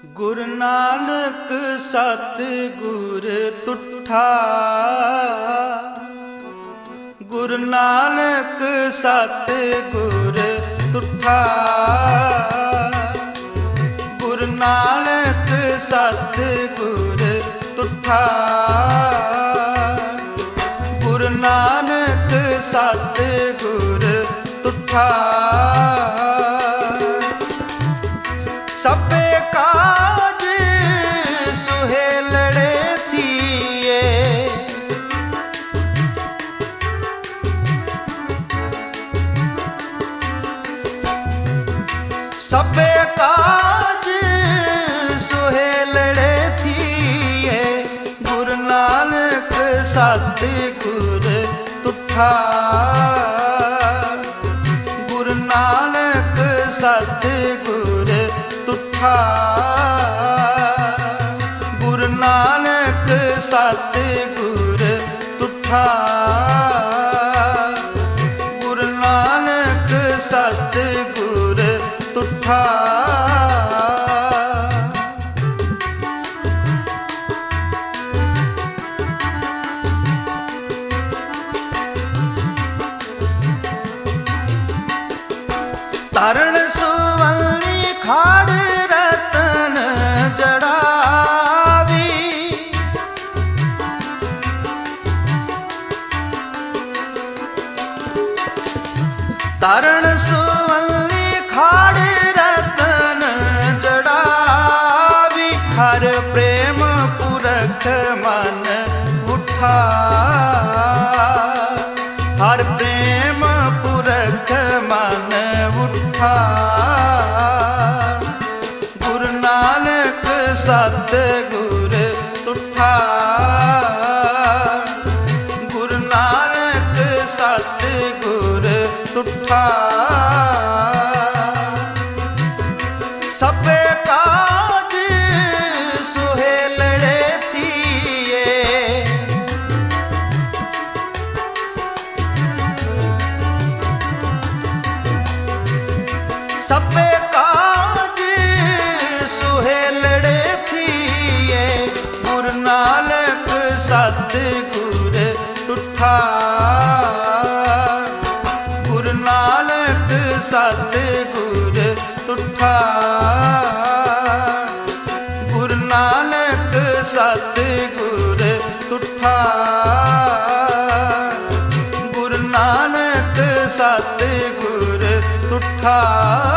ਗੁਰੂ ਨਾਨਕ ਸਤਿਗੁਰ ਤੁਠਾ, ਗੁਰੂ ਨਾਨਕ ਸਤਿਗੁਰ ਤੁਠਾ, ਗੁਰੂ ਨਾਨਕ ਸਤਿਗੁਰ ਤੁਠਾ, ਗੁਰੂ ਨਾਨਕ ਸਤਿਗੁਰ ਤੁਠਾ। ਸਭੇ ਕਾਜ ਸੁਹੇਲੜੇ ਥੀਏ, ਸਭੇ ਕਾਜ ਸੁਹੇਲੜੇ ਥੀਏ, ਗੁਰੂ ਨਾਨਕ ਸਤਿਗੁਰ ਤੁਠਾ, ਗੁਰੂ ਨਾਨਕ ਸਤਿਗੁਰ ਤੁਠਾ, ਗੁਰੂ ਨਾਨਕ ਸਤਿਗੁਰ ਤੁਠਾ, ਗੁਰੂ ਨਾਨਕ ਸਤਿਗੁਰ ਤੁਠਾ। ਤਰਣ ਸੁਵੰਨੀ ਖਾੜ ਰਤਨ ਜੜਾਵੀ, ਤਰਣ ਸੁਵੰਨੀ ਖਾੜ ਰਤਨ ਜੜਾਵੀ, ਹਰ ਪ੍ਰੇਮ ਪੁਰਖ ਮਨ ਉਠਾ, ਹਰ ਪ੍ਰੇਮ ਪੁਰਖ ਮਨ ਉਠਾ, ਗੁਰੂ ਨਾਨਕ ਸਤਿਗੁਰ ਤੁਠਾ, ਗੁਰੂ ਨਾਨਕ ਸਤਿਗੁਰ ਤੁਠਾ। ਸਭੇ ਕਾਜ ਸੁਹੇਲੜੇ ਥੀਏ, ਸਭੇ ਕਾਜ ਸੁਹੇਲੜੇ ਥੀਏ, ਗੁਰੂ ਨਾਨਕ ਸਤਿਗੁਰ ਤੁਠਾ, ਗੁਰੂ ਨਾਨਕ ਸਤਿਗੁਰ ਤੁਠਾ, ਗੁਰੂ ਨਾਨਕ ਸਤਿਗੁਰ ਤੁਠਾ, ਗੁਰੂ ਨਾਨਕ ਸਤਿਗੁਰ ਤੁਠਾ।